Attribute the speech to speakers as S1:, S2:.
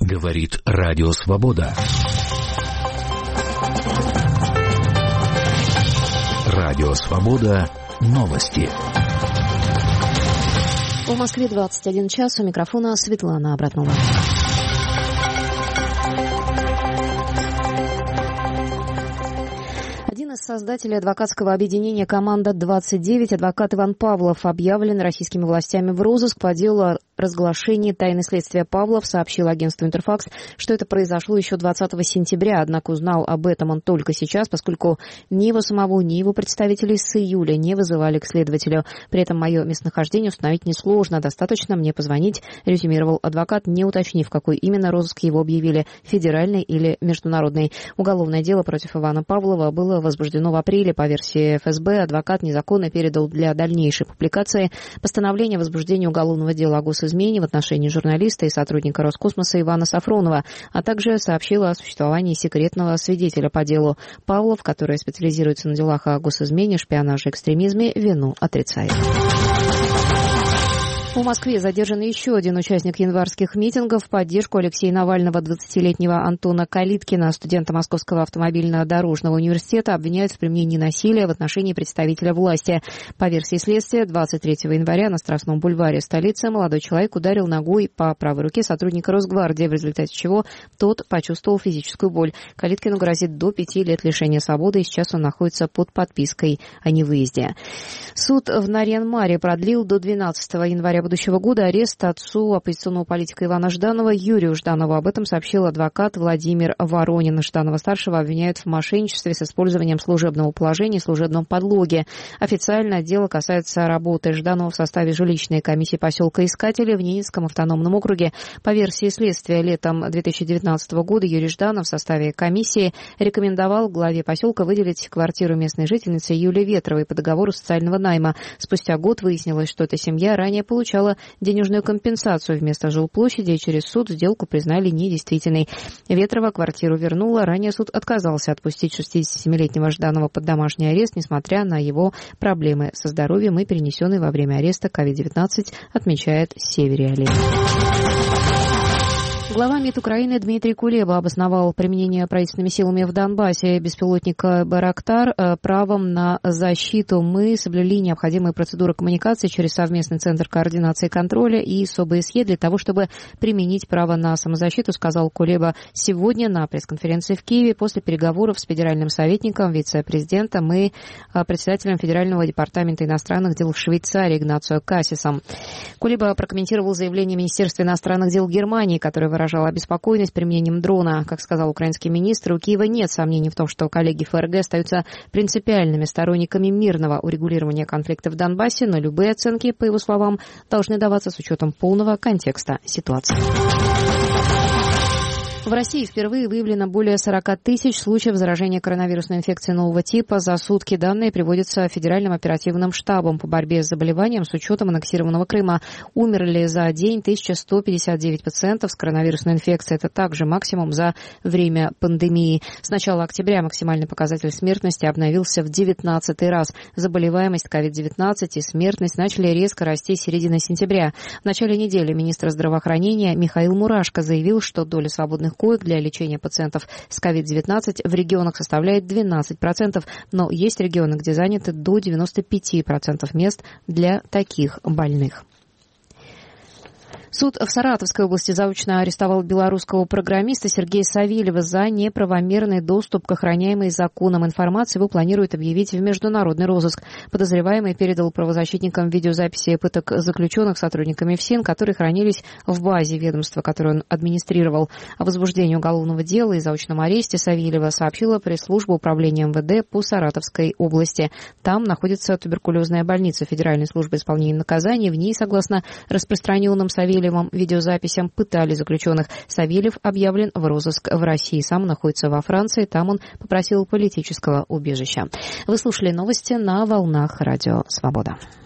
S1: Говорит Радио Свобода. Радио Свобода. Новости.
S2: В Москве 21 час. У микрофона Светлана Абратнова. Один из создателей адвокатского объединения «Команда-29», адвокат Иван Павлов, объявлен российскими властями в розыск по делу о разглашении тайны следствия. Павлов сообщил агентству «Интерфакс», что это произошло еще 20 сентября, однако узнал об этом он только сейчас, поскольку ни его самого, ни его представителей с июля не вызывали к следователю. При этом мое местонахождение установить несложно, достаточно мне позвонить, резюмировал адвокат, не уточнив, какой именно розыск его объявили, федеральный или международный. Уголовное дело против Ивана Павлова было возбуждено в апреле. По версии ФСБ, адвокат незаконно передал для дальнейшей публикации постановление о возбуждении уголовного дела о госизмене в отношении журналиста и сотрудника Роскосмоса Ивана Сафронова, а также сообщил о существовании секретного свидетеля по делу. Павлов, который специализируется на делах о госизмене, шпионаже и экстремизме, вину отрицает. В Москве задержан еще один участник январских митингов в поддержку Алексея Навального. 20-летнего Антона Калиткина, студента Московского автомобильно-дорожного университета, обвиняют в применении насилия в отношении представителя власти. По версии следствия, 23 января на Страстном бульваре столицы молодой человек ударил ногой по правой руке сотрудника Росгвардии, в результате чего тот почувствовал физическую боль. Калиткину грозит до 5 лет лишения свободы, и сейчас он находится под подпиской о невыезде. Суд в Нарьян-Маре продлил до 12 января будущего года арест отцу оппозиционного политика Ивана Жданова Юрию Жданову. Об этом сообщил адвокат Владимир Воронин. Жданова-старшего обвиняют в мошенничестве с использованием служебного положения и служебном подлоге. Официально дело касается работы Жданова в составе жилищной комиссии поселка Искатели в Ненецком автономном округе. По версии следствия, летом 2019 года Юрий Жданов в составе комиссии рекомендовал главе поселка выделить квартиру местной жительницы Юлии Ветровой по договору социального найма. Спустя год выяснилось, что эта семья ранее получала денежную компенсацию вместо жилплощади, и через суд сделку признали недействительной. Ветрова квартиру вернула. Ранее суд отказался отпустить 67-летнего Жданова под домашний арест, несмотря на его проблемы со здоровьем и перенесенный во время ареста COVID-19, отмечает Севериалия. Глава МИД Украины Дмитрий Кулеба обосновал применение правительственными силами в Донбассе беспилотника «Байрактар» правом на защиту. Мы соблюли необходимые процедуры коммуникации через совместный центр координации и контроля и с ОБСЕ для того, чтобы применить право на самозащиту, сказал Кулеба сегодня на пресс-конференции в Киеве после переговоров с федеральным советником, вице-президентом и председателем Федерального департамента иностранных дел в Швейцарии Игнацио Кассисом. Кулеба прокомментировал заявление Министерства иностранных дел Германии, которое выражала обеспокоенность применением дрона. Как сказал украинский министр, у Киева нет сомнений в том, что коллеги ФРГ остаются принципиальными сторонниками мирного урегулирования конфликта в Донбассе, но любые оценки, по его словам, должны даваться с учетом полного контекста ситуации. В России впервые выявлено более 40 тысяч случаев заражения коронавирусной инфекцией нового типа. За сутки данные приводятся Федеральным оперативным штабом по борьбе с заболеванием с учетом аннексированного Крыма. Умерли за день 1159 пациентов с коронавирусной инфекцией. Это также максимум за время пандемии. С начала октября максимальный показатель смертности обновился в 19-й раз. Заболеваемость COVID-19 и смертность начали резко расти с середины сентября. В начале недели министр здравоохранения Михаил Мурашко заявил, что доля свободных коек для лечения пациентов с COVID-19 в регионах составляет 12%, но есть регионы, где заняты до 95% мест для таких больных. Суд в Саратовской области заочно арестовал белорусского программиста Сергея Савельева за неправомерный доступ к охраняемой законом информации. Его планируют объявить в международный розыск. Подозреваемый передал правозащитникам видеозаписи пыток заключенных сотрудниками ФСИН, которые хранились в базе ведомства, которое он администрировал. О возбуждении уголовного дела и заочном аресте Савельева сообщила пресс-служба управления МВД по Саратовской области. Там находится туберкулезная больница Федеральной службы исполнения наказаний. В ней, согласно распространенным Савельевым видеозаписям, пытали заключенных. Савельев объявлен в розыск в России. Сам находится во Франции. Там он попросил политического убежища. Вы слушали новости на волнах Радио Свобода.